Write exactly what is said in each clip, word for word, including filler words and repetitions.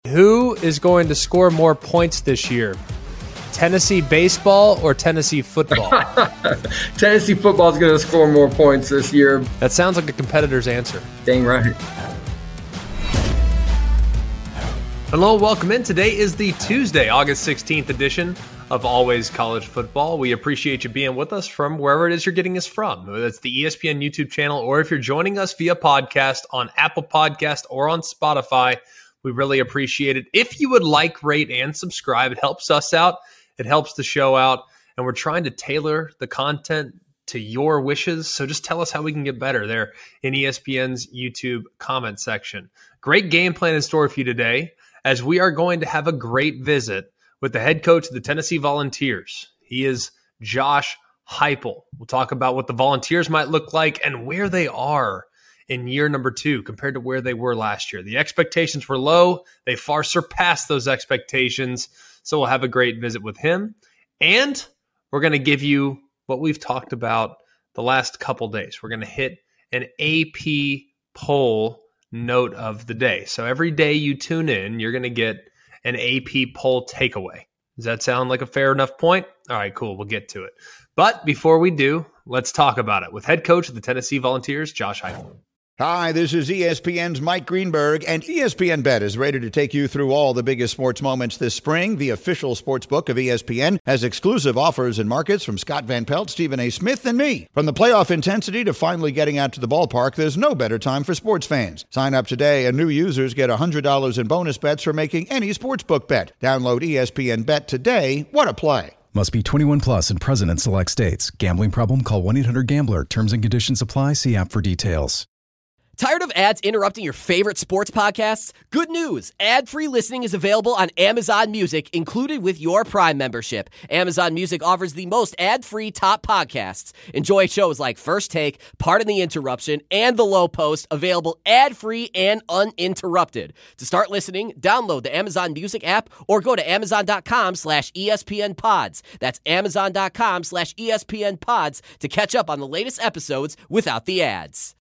Who is going to score more points this year? Tennessee baseball or Tennessee football? Tennessee football is going to score more points this year. That sounds like a competitor's answer. Dang right. Hello, welcome in. Today is the Tuesday, August sixteenth edition of Always College Football. We appreciate you being with us from wherever it is you're getting us from. Whether it's the E S P N YouTube channel or if you're joining us via podcast on Apple Podcast or on Spotify. We really appreciate it. If you would like, rate, and subscribe, it helps us out. It helps the show out. And we're trying to tailor the content to your wishes. So just tell us how we can get better there in E S P N's YouTube comment section. Great game plan in store for you today, as we are going to have a great visit with the head coach of the Tennessee Volunteers. He is Josh Heupel. We'll talk about what the Volunteers might look like and where they are in year number two compared to where they were last year. The expectations were low. They far surpassed those expectations. So we'll have a great visit with him. And we're going to give you what we've talked about the last couple days. We're going to hit an A P poll note of the day. So every day you tune in, you're going to get an A P poll takeaway. Does that sound like a fair enough point? All right, cool. We'll get to it. But before we do, let's talk about it with head coach of the Tennessee Volunteers, Josh Heupel. Hi, this is E S P N's Mike Greenberg, and E S P N Bet is ready to take you through all the biggest sports moments this spring. The official sports book of E S P N has exclusive offers and markets from Scott Van Pelt, Stephen A. Smith, and me. From the playoff intensity to finally getting out to the ballpark, there's no better time for sports fans. Sign up today, and new users get one hundred dollars in bonus bets for making any sportsbook bet. Download E S P N Bet today. What a play. Must be twenty-one plus and present in select states. Gambling problem? Call one eight hundred gambler. Terms and conditions apply. See app for details. Tired of ads interrupting your favorite sports podcasts? Good news! Ad-free listening is available on Amazon Music, included with your Prime membership. Amazon Music offers the most ad-free top podcasts. Enjoy shows like First Take, Pardon the Interruption, and The Low Post, available ad-free and uninterrupted. To start listening, download the Amazon Music app or go to amazon.com slash ESPN pods. That's amazon.com slash ESPN pods to catch up on the latest episodes without the ads.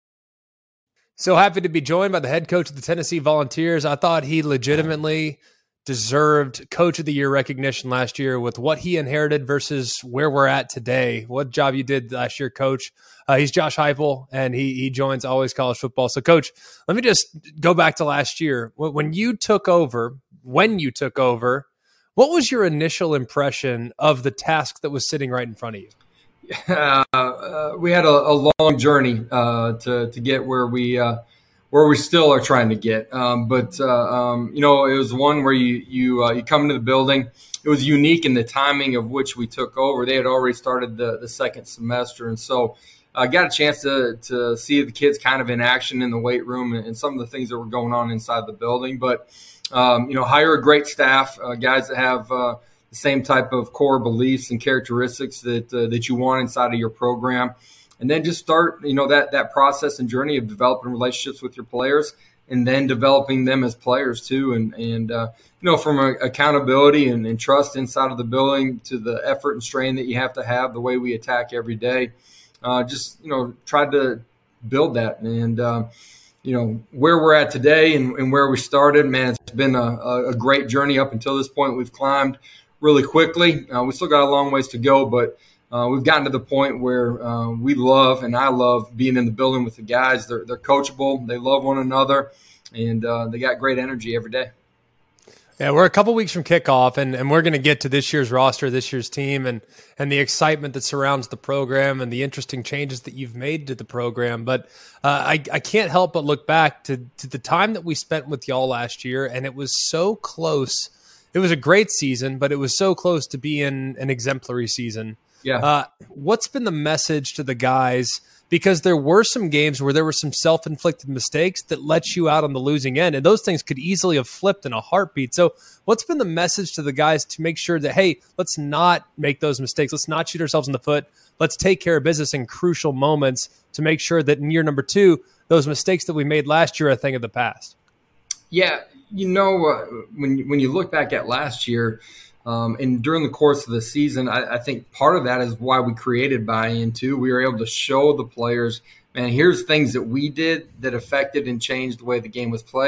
So happy to be joined by the head coach of the Tennessee Volunteers. I thought he legitimately deserved Coach of the Year recognition last year with what he inherited versus where we're at today. What job you did last year, Coach. Uh, he's Josh Heupel, and he he joins Always College Football. So, Coach, let me just go back to last year. When you took over, when you took over, what was your initial impression of the task that was sitting right in front of you? Uh, uh, we had a, a long journey uh, to to get where we uh, where we still are trying to get. Um, but uh, um, you know, it was one where you you uh, you come into the building. It was unique in the timing of which we took over. They had already started the, the second semester, and so I uh, got a chance to to see the kids kind of in action in the weight room and, and some of the things that were going on inside the building. But um, you know, hire a great staff, uh, guys that have Uh, the same type of core beliefs and characteristics that uh, that you want inside of your program, and then just start, you know, that that process and journey of developing relationships with your players, and then developing them as players too, and and uh, you know, from a, accountability and, and trust inside of the building to the effort and strain that you have to have the way we attack every day. Uh, just you know, tried to build that, and uh, you know, where we're at today and, and where we started, man, it's been a, a great journey up until this point. We've climbed really quickly. Uh, we still got a long ways to go, but uh, we've gotten to the point where uh, we love, and I love being in the building with the guys. They're, they're coachable. They love one another, and uh, they got great energy every day. Yeah, we're a couple weeks from kickoff, and, and we're going to get to this year's roster, this year's team, and and the excitement that surrounds the program and the interesting changes that you've made to the program. But uh, I, I can't help but look back to, to the time that we spent with y'all last year, and it was so close. It was a great season, but it was so close to being an exemplary season. Yeah. Uh, what's been the message to the guys? Because there were some games where there were some self-inflicted mistakes that let you out on the losing end, and those things could easily have flipped in a heartbeat. So what's been the message to the guys to make sure that, hey, let's not make those mistakes. Let's not shoot ourselves in the foot. Let's take care of business in crucial moments to make sure that in year number two, those mistakes that we made last year are a thing of the past. Yeah, you know, uh, when, when you look back at last year, Um, and during the course of the season, I, I think part of that is why we created buy-in too. We were able to show the players, man, here's things that we did that affected and changed the way the game was played.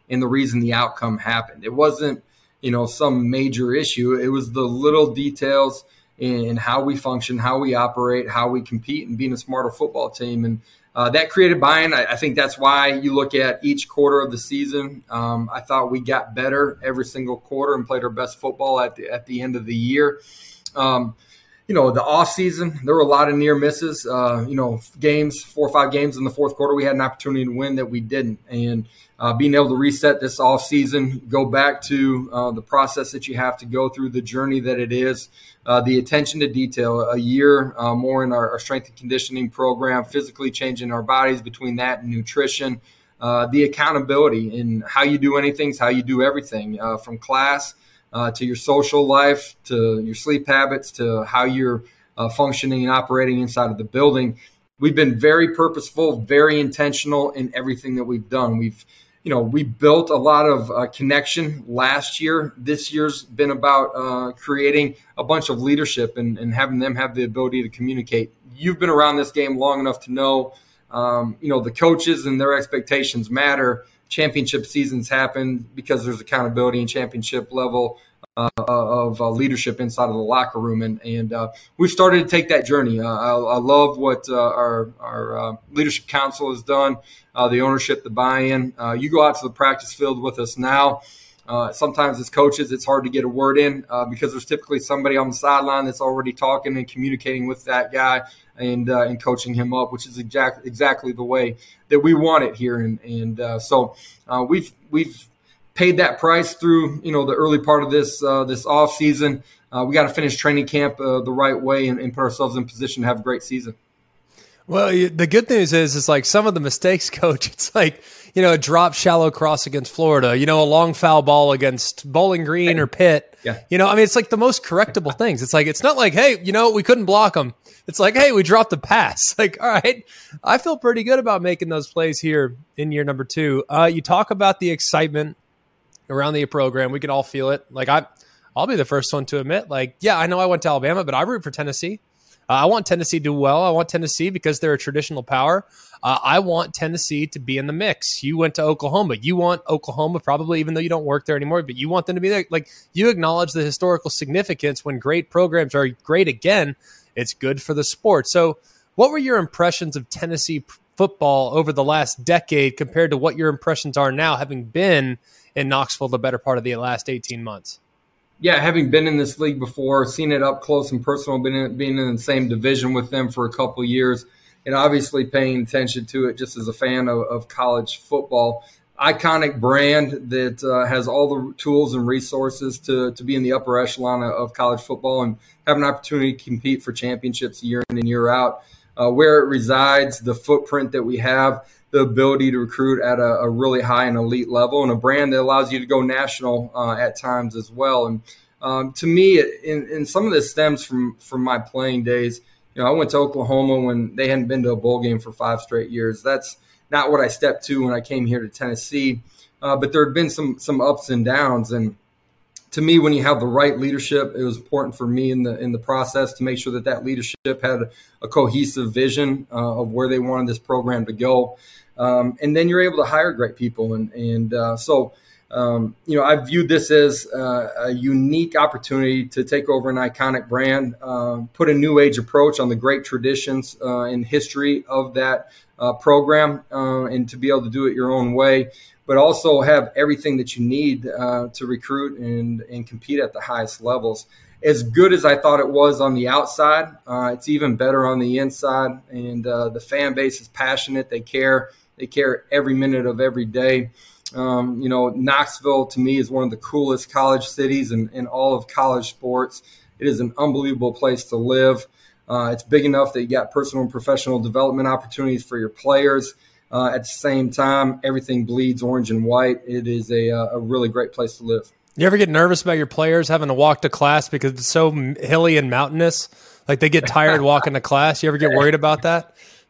and the reason the outcome happened. It wasn't, you know, some major issue. It was the little details in how we function, how we operate, how we compete, and being a smarter football team. And uh, that created buy-in. I, I think that's why you look at each quarter of the season. Um, I thought we got better every single quarter and played our best football at the, at the end of the year. Um, you know, the off season, there were a lot of near misses. Uh, you know, games, four or five games in the fourth quarter, we had an opportunity to win that we didn't. And uh, being able to reset this off season, go back to uh, the process that you have to go through, the journey that it is, uh, the attention to detail, a year uh, more in our, our strength and conditioning program, physically changing our bodies between that and nutrition, uh, the accountability in how you do anything is how you do everything, uh, from class Uh, to your social life, to your sleep habits, to how you're uh, functioning and operating inside of the building. We've been very purposeful, very intentional in everything that we've done. We've, you know, we built a lot of uh, connection last year. This year's been about uh, creating a bunch of leadership and, and having them have the ability to communicate. You've been around this game long enough to know, um, you know, the coaches and their expectations matter. Championship seasons happen because there's accountability and championship level uh, of uh, leadership inside of the locker room. And, and uh, we've started to take that journey. Uh, I, I love what uh, our, our uh, leadership council has done, uh, the ownership, the buy-in. Uh, you go out to the practice field with us now. Uh, sometimes as coaches, it's hard to get a word in uh, because there's typically somebody on the sideline that's already talking and communicating with that guy and uh, and coaching him up, which is exactly exactly the way that we want it here. And and uh, so uh, we've we've paid that price through you know the early part of this uh, this off season. Uh, we got to finish training camp uh, the right way and, and put ourselves in position to have a great season. Well, the good news is, is like some of the mistakes, Coach, it's like, you know, a drop shallow cross against Florida, you know, a long foul ball against Bowling Green or Pitt. Yeah. You know, I mean, it's like the most correctable things. It's like, it's not like, hey, you know, we couldn't block them. It's like, hey, we dropped the pass. Like, all right, I feel pretty good about making those plays here in year number two. Uh, you talk about the excitement around the program. We can all feel it. Like, I, I'll be the first one to admit, like, yeah, I know I went to Alabama, but I root for Tennessee. Uh, I want Tennessee to do well. I want Tennessee because they're a traditional power. Uh, I want Tennessee to be in the mix. You went to Oklahoma. You want Oklahoma probably, even though you don't work there anymore, but you want them to be there. Like, you acknowledge the historical significance. When great programs are great again, it's good for the sport. So what were your impressions of Tennessee p- football over the last decade compared to what your impressions are now, having been in Knoxville the better part of the last eighteen months? Yeah, having been in this league before, seen it up close and personal, been in, being in the same division with them for a couple of years, and obviously paying attention to it just as a fan of, of college football. Iconic brand that uh, has all the tools and resources to, to be in the upper echelon of, of college football and have an opportunity to compete for championships year in and year out. Uh, where it resides, the footprint that we have, the ability to recruit at a, a really high and elite level, and a brand that allows you to go national uh, at times as well. And um, to me, it, and, and some of this stems from from my playing days. You know, I went to Oklahoma when they hadn't been to a bowl game for five straight years. That's not what I stepped to when I came here to Tennessee. Uh, but there had been some some ups and downs. And to me, when you have the right leadership, it was important for me in the in the process to make sure that that leadership had a cohesive vision uh, of where they wanted this program to go. Um, and then you're able to hire great people. And, and uh, so, um, you know, I viewed this as uh, a unique opportunity to take over an iconic brand, uh, put a new age approach on the great traditions uh, and history of that uh, program, uh, and to be able to do it your own way, but also have everything that you need uh, to recruit and, and compete at the highest levels. As good as I thought it was on the outside, uh, it's even better on the inside. And uh, the fan base is passionate. They care. They care every minute of every day. Um, you know, Knoxville, to me, is one of the coolest college cities in, in all of college sports. It is an unbelievable place to live. Uh, it's big enough that you got personal and professional development opportunities for your players. Uh, at the same time, everything bleeds orange and white. It is a, a really great place to live. You ever get nervous about your players having to walk to class because it's so hilly and mountainous? Like they get tired walking to class? You ever get worried about that?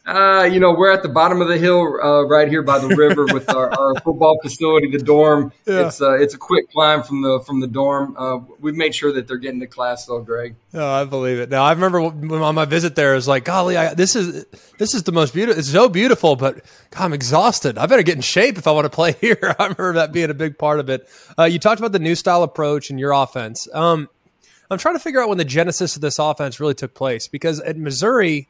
Uh, you know, we're at the bottom of the hill uh, right here by the river with our, our football facility, the dorm. Yeah. It's uh, it's a quick climb from the from the dorm. Uh, we've made sure that they're getting to class, though, Greg. Oh, I believe it. Now, I remember when on my visit there, I was like, golly, I, this is this is the most beautiful. It's so beautiful, but God, I'm exhausted. I better get in shape if I want to play here. I remember that being a big part of it. Uh, you talked about the new style approach in your offense. Um, I'm trying to figure out when the genesis of this offense really took place, because at Missouri,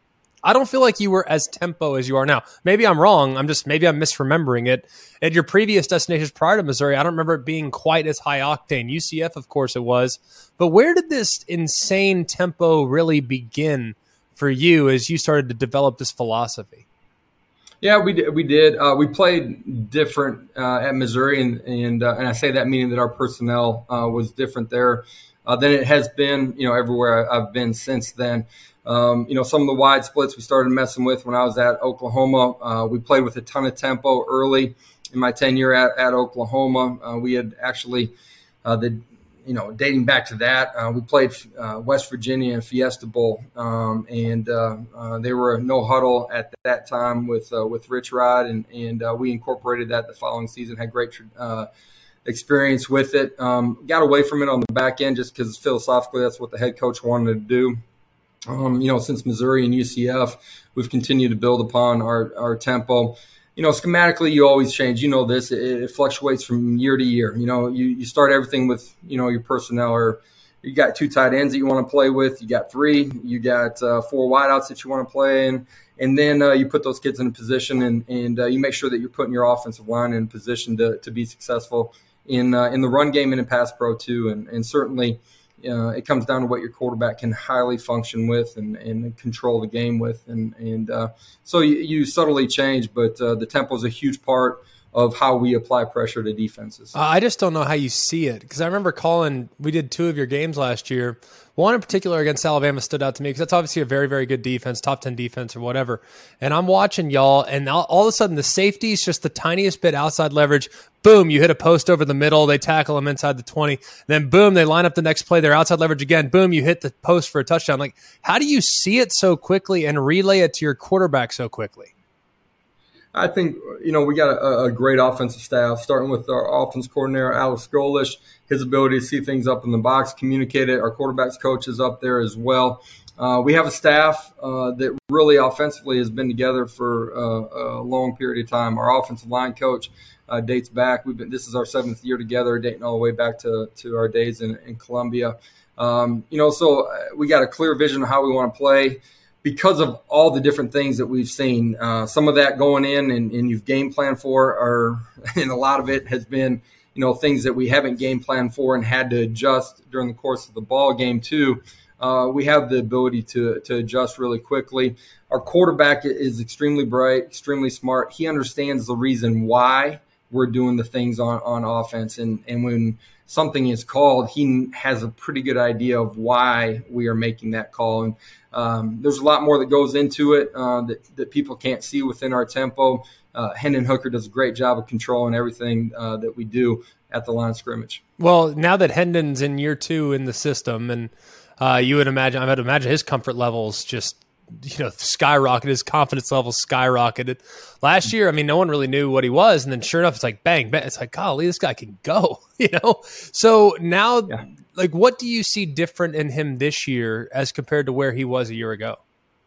I don't feel like you were as tempo as you are now. Maybe I'm wrong. I'm just maybe I'm misremembering it. At your previous destinations prior to Missouri, I don't remember it being quite as high octane. U C F, of course, it was. But where did this insane tempo really begin for you as you started to develop this philosophy? Yeah, we did. We did. Uh, we played different uh, at Missouri, and and, uh, and I say that meaning that our personnel uh, was different there uh, than it has been, you know, everywhere I've been since then. Um, you know, some of the wide splits we started messing with when I was at Oklahoma. Uh, we played with a ton of tempo early in my tenure at, at Oklahoma. Uh, we had actually, uh, the, you know, dating back to that, uh, we played uh, West Virginia and Fiesta Bowl, um, and uh, uh, they were a no huddle at that time with uh, with Rich Rod, and and uh, we incorporated that the following season. Had great uh, experience with it. Um, got away from it on the back end just because philosophically that's what the head coach wanted to do. Um, you know, since Missouri and U C F, we've continued to build upon our, our tempo. You know, schematically, you always change. You know this. It, it fluctuates from year to year. You know, you, you start everything with, you know, your personnel. Or you got two tight ends that you want to play with. You got three. You got uh, four wideouts that you want to play in. And then uh, you put those kids in a position, and, and uh, you make sure that you're putting your offensive line in a position to, to be successful in uh, in the run game and in pass pro too. And, and certainly – Uh, it comes down to what your quarterback can highly function with and, and control the game with. And, and uh, so you, you subtly change, but uh, the tempo is a huge part of how we apply pressure to defenses. Uh, I just don't know how you see it, because I remember calling – we did two of your games last year. One in particular against Alabama stood out to me because that's obviously a very, very good defense, top ten defense or whatever. And I'm watching y'all, and all, all of a sudden the safety's just the tiniest bit outside leverage. Boom, you hit a post over the middle. They tackle them inside the twenty. Then boom, they line up the next play. They're outside leverage again. Boom, you hit the post for a touchdown. Like, how do you see it so quickly and relay it to your quarterback so quickly? I think, you know, we got a, a great offensive staff, starting with our offense coordinator, Alex Golish, his ability to see things up in the box, communicate it. Our quarterbacks coach is up there as well. Uh, we have a staff uh, that really offensively has been together for uh, a long period of time. Our offensive line coach uh, dates back. We've been, this is our seventh year together, dating all the way back to, to our days in, in Columbia. Um, you know, so we got a clear vision of how we want to play, because of all the different things that we've seen. Uh, some of that going in and, and you've game planned for, are, and a lot of it has been, you know, things that we haven't game planned for and had to adjust during the course of the ball game too. Uh, we have the ability to to adjust really quickly. Our quarterback is extremely bright, extremely smart. He understands the reason why we're doing the things on, on offense. And, and when something is called, he has a pretty good idea of why we are making that call. And um, there's a lot more that goes into it uh, that, that people can't see within our tempo. Uh, Hendon Hooker does a great job of controlling everything uh, that we do at the line of scrimmage. Well, now that Hendon's in year two in the system, and uh, you would imagine, I would imagine his comfort levels just, you know, skyrocketed, his confidence levels skyrocketed. Last year, I mean, no one really knew what he was, and then sure enough, it's like bang, bang. It's like, golly, this guy can go, you know? So now, yeah. like, what do you see different in him this year as compared to where he was a year ago?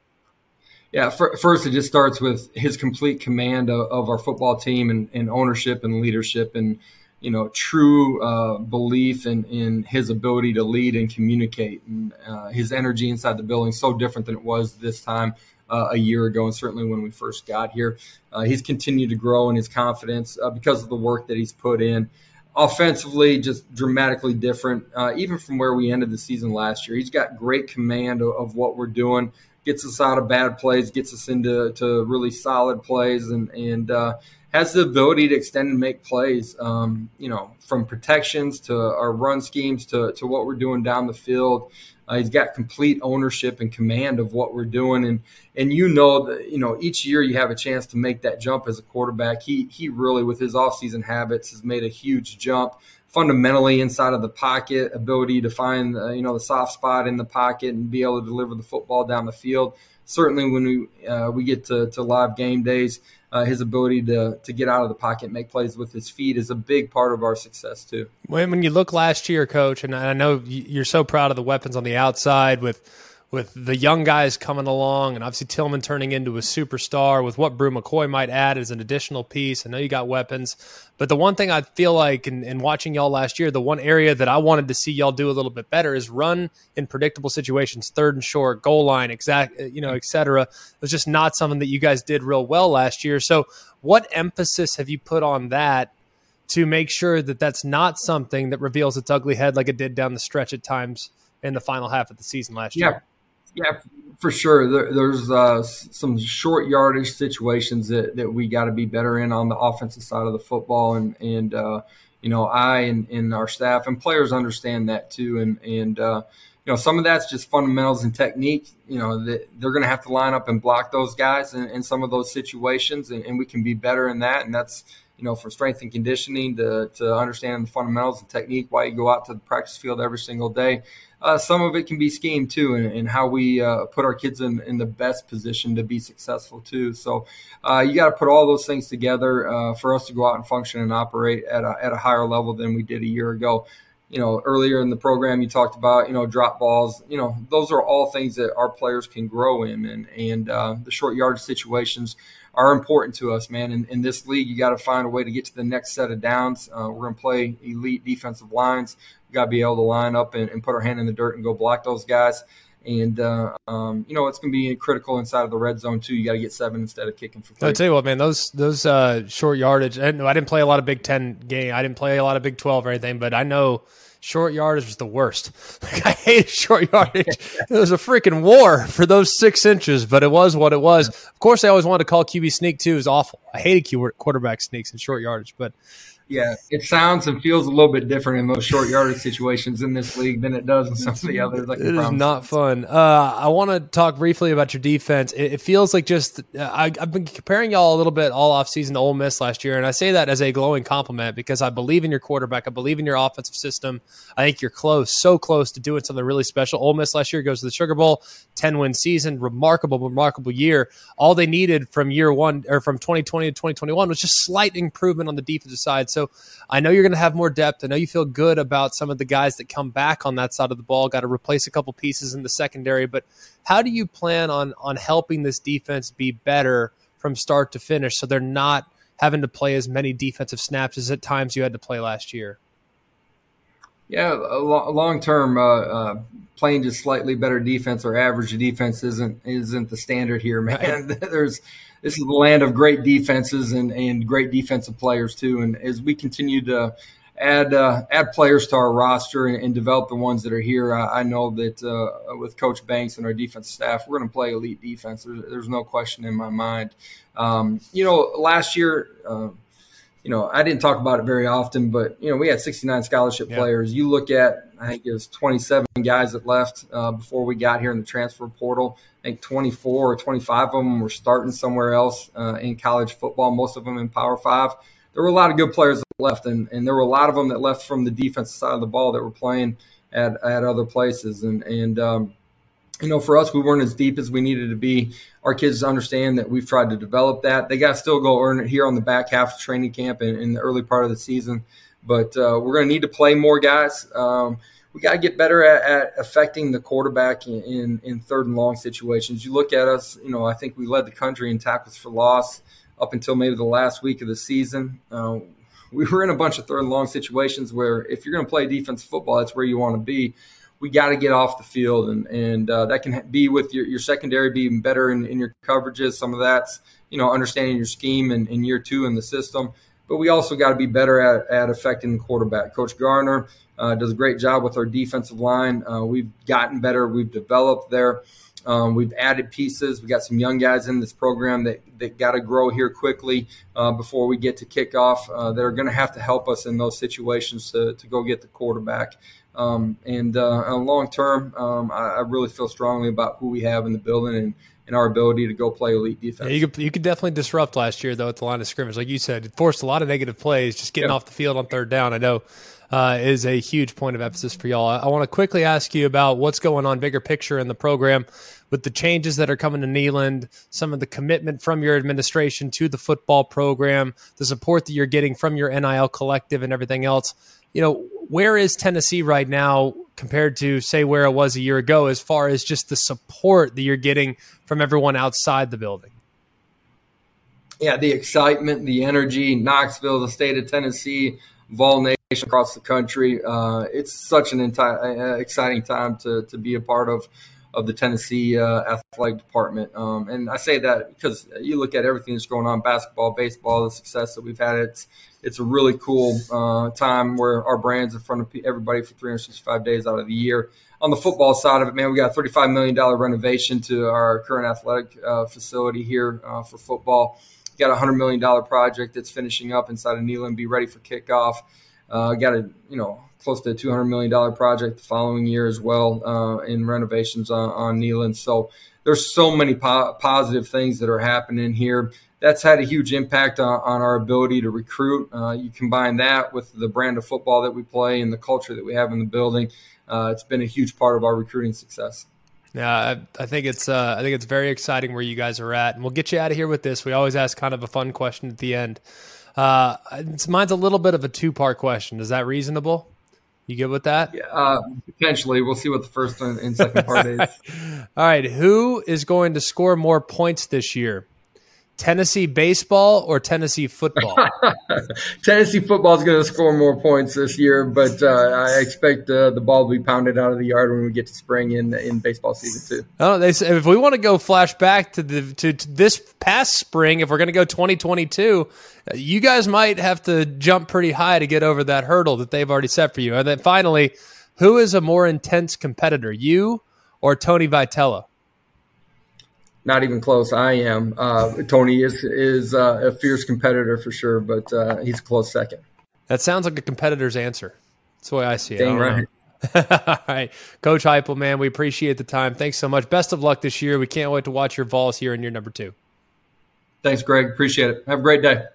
Yeah, for, first it just starts with his complete command of, of our football team and, and ownership and leadership and, you know, true uh, belief in, in his ability to lead and communicate. And uh, his energy inside the building is so different than it was this time uh, a year ago, and certainly when we first got here. Uh, he's continued to grow in his confidence uh, because of the work that he's put in. Offensively, just dramatically different, uh, even from where we ended the season last year. He's got great command of, of what we're doing, gets us out of bad plays, gets us into to really solid plays, and, and uh, has the ability to extend and make plays, um, you know, from protections to our run schemes to, to what we're doing down the field. Uh, he's got complete ownership and command of what we're doing. And, and you know, that, you know, each year you have a chance to make that jump as a quarterback. He, he really, with his offseason habits, has made a huge jump fundamentally inside of the pocket, ability to find, uh, you know, the soft spot in the pocket and be able to deliver the football down the field. certainly when we uh, we get to, to live game days, uh, his ability to to get out of the pocket and make plays with his feet is a big part of our success too. When, when you look last year, Coach, and I know you're so proud of the weapons on the outside with with the young guys coming along, and obviously Tillman turning into a superstar with what Brew McCoy might add as an additional piece. I know you got weapons, but the one thing I feel like in, in watching y'all last year, the one area that I wanted to see y'all do a little bit better is run in predictable situations, third and short, goal line, exact, you know, et cetera. It was just not something that you guys did real well last year. So what emphasis have you put on that to make sure that that's not something that reveals its ugly head like it did down the stretch at times in the final half of the season last yeah. year? Yeah, for sure. There, there's uh, some short yardage situations that, that we got to be better in on the offensive side of the football, and and uh, you know I and, and our staff and players understand that too, and and uh, you know some of that's just fundamentals and technique. You know that they're going to have to line up and block those guys in, in some of those situations, and, and we can be better in that, and that's. You know, from strength and conditioning to, to understanding the fundamentals and technique, why you go out to the practice field every single day. Uh, some of it can be scheme too, and, and how we uh, put our kids in, in the best position to be successful too. So uh, you got to put all those things together uh, for us to go out and function and operate at a, at a higher level than we did a year ago. You know, earlier in the program you talked about, you know, drop balls. You know, those are all things that our players can grow in, and and uh, the short yardage situations are important to us, man. In, in this league, you got to find a way to get to the next set of downs. Uh, we're going to play elite defensive lines. We got to be able to line up and, and put our hand in the dirt and go block those guys. And, uh, um, you know, it's going to be critical inside of the red zone, too. You got to get seven instead of kicking for three. I'll tell you what, man, those those uh, short yardage, I, I didn't play a lot of Big Ten game. I didn't play a lot of Big twelve or anything, but I know short yardage was the worst. Like, I hated short yardage. It was a freaking war for those six inches, but it was what it was. Of course, I always wanted to call Q B sneak, too. It was awful. I hated quarterback sneaks and short yardage, but – yeah, it sounds and feels a little bit different in those short yardage situations in this league than it does in some of the others. Like it is not fun. Uh, I want to talk briefly about your defense. It, it feels like just uh, I, I've been comparing y'all a little bit all offseason to Ole Miss last year, and I say that as a glowing compliment because I believe in your quarterback. I believe in your offensive system. I think you're close, so close to doing something really special. Ole Miss last year goes to the Sugar Bowl, ten-win season, remarkable, remarkable year. All they needed from year one or from twenty twenty to twenty twenty-one was just slight improvement on the defensive side. So I know you're going to have more depth. I know you feel good about some of the guys that come back on that side of the ball. Got to replace a couple pieces in the secondary. But how do you plan on on helping this defense be better from start to finish so they're not having to play as many defensive snaps as at times you had to play last year? Yeah, long term, uh, uh, playing just slightly better defense or average defense isn't isn't the standard here, man. There's this is the land of great defenses and, and great defensive players too. And as we continue to add uh, add players to our roster and, and develop the ones that are here, I, I know that uh, with Coach Banks and our defensive staff, we're going to play elite defense. There's, there's no question in my mind. Um, you know, last year. Uh, You know, I didn't talk about it very often, but, you know, we had sixty-nine scholarship yeah. players. You look at, I think it was twenty-seven guys that left uh, before we got here in the transfer portal. I think twenty-four or twenty-five of them were starting somewhere else uh, in college football, most of them in Power Five. There were a lot of good players that left, and, and there were a lot of them that left from the defensive side of the ball that were playing at, at other places. And, and um, you know, for us, we weren't as deep as we needed to be. Our kids understand that we've tried to develop that. They got to still go earn it here on the back half of training camp and in the early part of the season. But uh, we're going to need to play more guys. Um, we got to get better at, at affecting the quarterback in, in, in third and long situations. You look at us, you know, I think we led the country in tackles for loss up until maybe the last week of the season. Uh, we were in a bunch of third and long situations where if you're going to play defensive football, that's where you want to be. We got to get off the field, and and uh, that can be with your, your secondary being better in, in your coverages. Some of that's, you know, understanding your scheme in, in year two in the system. But we also got to be better at, at affecting the quarterback. Coach Garner uh, does a great job with our defensive line. Uh, we've gotten better. We've developed there. Um, we've added pieces. We got some young guys in this program that, that got to grow here quickly uh, before we get to kickoff uh, that are going to have to help us in those situations to, to go get the quarterback. Um, and uh, long term, um, I, I really feel strongly about who we have in the building and, and our ability to go play elite defense. Yeah, you could you could definitely disrupt last year though at the line of scrimmage, like you said. It forced a lot of negative plays. Just getting yeah. off the field on third down, I know, uh, is a huge point of emphasis for y'all. I, I want to quickly ask you about what's going on, bigger picture in the program, with the changes that are coming to Neyland, some of the commitment from your administration to the football program, the support that you're getting from your N I L collective, and everything else. You know, where is Tennessee right now compared to, say, where it was a year ago as far as just the support that you're getting from everyone outside the building? Yeah, the excitement, the energy, Knoxville, the state of Tennessee, Vol Nation across the country. Uh, it's such an entire, uh, exciting time to to be a part of of the Tennessee uh, athletic department. Um, and I say that because you look at everything that's going on, basketball, baseball, the success that we've had. It's it's a really cool uh, time where our brand's in front of everybody for three hundred sixty-five days out of the year. On the football side of it, man, we got a thirty-five million dollars renovation to our current athletic uh, facility here uh, for football. We got a one hundred million dollars project that's finishing up inside of Neyland, be ready for kickoff. Uh, got a, you know, close to a two hundred million dollars project the following year as well uh, in renovations on, on Neyland. So there's so many po- positive things that are happening here. That's had a huge impact on, on our ability to recruit. Uh, you combine that with the brand of football that we play and the culture that we have in the building. Uh, it's been a huge part of our recruiting success. Yeah, I, I think it's uh, I think it's very exciting where you guys are at, and we'll get you out of here with this. We always ask kind of a fun question at the end. Uh, mine's a little bit of a two-part question. Is that reasonable? You good with that? Yeah, uh, potentially. We'll see what the first and second part is. All right. Who is going to score more points this year? Tennessee baseball or Tennessee football? Tennessee football is going to score more points this year, but uh, I expect uh, the ball to be pounded out of the yard when we get to spring in in baseball season too. Oh, they say if we want to go flash back to the to, to this past spring, if we're going to go twenty twenty-two, you guys might have to jump pretty high to get over that hurdle that they've already set for you. And then finally, who is a more intense competitor, you or Tony Vitello? Not even close. I am. Uh, Tony is is uh, a fierce competitor for sure, but uh, he's a close second. That sounds like a competitor's answer. That's the way I see it. Dang right. All right. Coach Heupel, man, we appreciate the time. Thanks so much. Best of luck this year. We can't wait to watch your Vols here in year number two. Thanks, Greg. Appreciate it. Have a great day.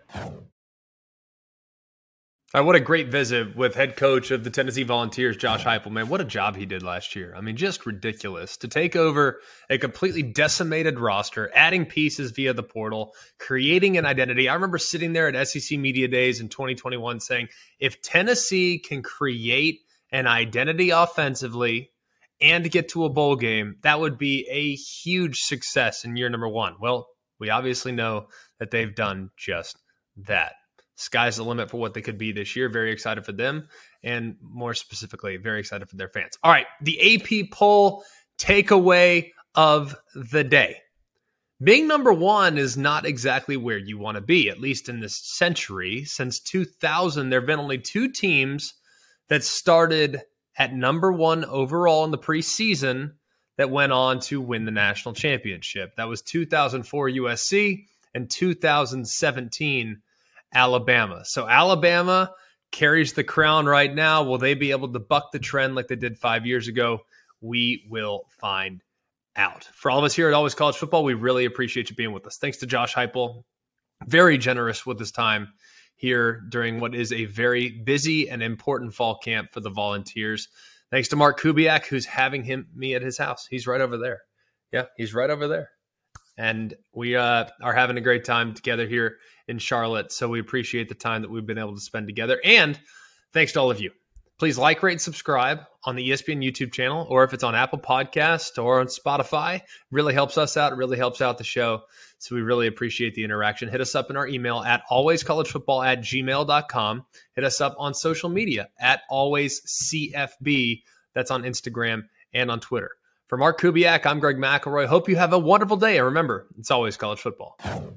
All right, what a great visit with head coach of the Tennessee Volunteers, Josh Heupel. Man, what a job he did last year. I mean, just ridiculous. To take over a completely decimated roster, adding pieces via the portal, creating an identity. I remember sitting there at S E C Media Days in twenty twenty-one saying, if Tennessee can create an identity offensively and get to a bowl game, that would be a huge success in year number one. Well, we obviously know that they've done just that. Sky's the limit for what they could be this year. Very excited for them, and more specifically, very excited for their fans. All right, the A P poll takeaway of the day. Being number one is not exactly where you want to be, at least in this century. Since two thousand, there have been only two teams that started at number one overall in the preseason that went on to win the national championship. That was two thousand four U S C and two thousand seventeen Alabama. So Alabama carries the crown right now. Will they be able to buck the trend like they did five years ago? We will find out. For all of us here at Always College Football, we really appreciate you being with us. Thanks to Josh Heupel. Very generous with his time here during what is a very busy and important fall camp for the Volunteers. Thanks to Mark Kubiak, who's having him me at his house. He's right over there. Yeah, he's right over there. And we uh, are having a great time together here in Charlotte. So we appreciate the time that we've been able to spend together. And thanks to all of you. Please like, rate, subscribe on the E S P N YouTube channel, or if it's on Apple Podcast or on Spotify. It really helps us out. It really helps out the show. So we really appreciate the interaction. Hit us up in our email at alwayscollegefootball at gmail dot com. Hit us up on social media at alwayscfb. That's on Instagram and on Twitter. For Mark Kubiak, I'm Greg McElroy. Hope you have a wonderful day. And remember, it's always college football.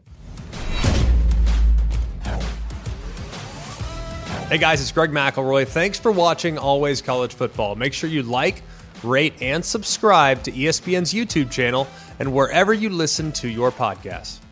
Hey guys, it's Greg McElroy. Thanks for watching Always College Football. Make sure you like, rate, and subscribe to E S P N's YouTube channel and wherever you listen to your podcasts.